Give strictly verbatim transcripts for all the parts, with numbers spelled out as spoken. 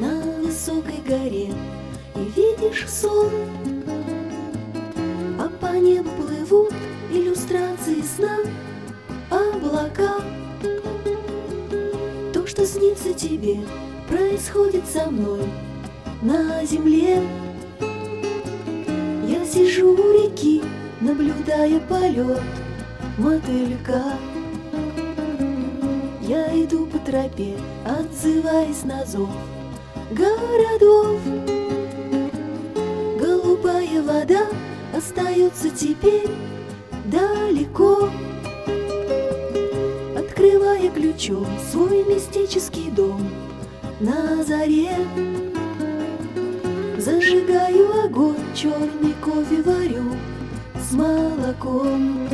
на высокой горе и видишь сон, а по небу плывут иллюстрации сна, облака. То, что снится тебе, происходит со мной на земле. Я сижу у реки, наблюдая полет мотылька. Я иду по тропе, отзываясь на зов городов. Голубая вода остается теперь далеко, открывая ключом свой мистический дом на заре. Зажигаю огонь, черный кофе варю с молоком.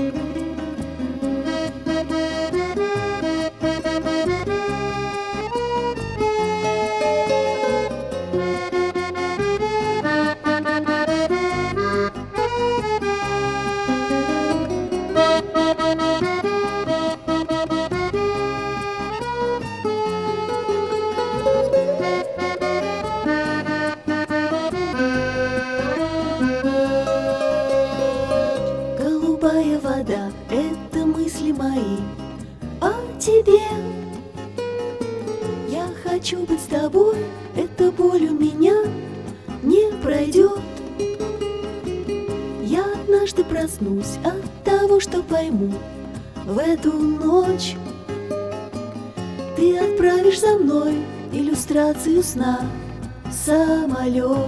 Голубая вода — это мысли мои о тебе. Я хочу быть с тобой, эта боль у меня не пройдет. Я однажды проснусь от того, что пойму в эту ночь. Ты отправишь за мной иллюстрацию сна, самолет.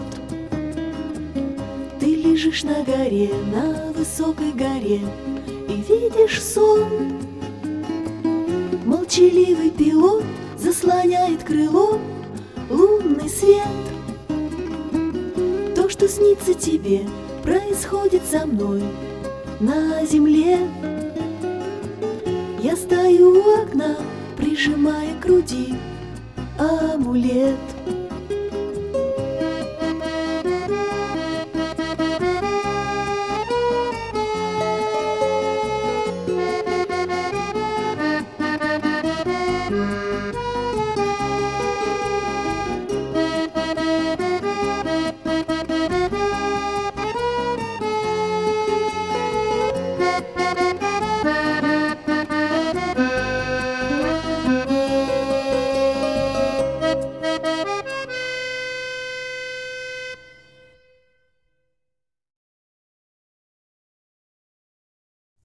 Ты лежишь на горе, на высокой горе, и видишь сон. Молчаливый пилот заслоняет крылом лунный свет. То, что снится тебе, происходит со мной на земле. Я стою у окна, прижимая к груди амулет.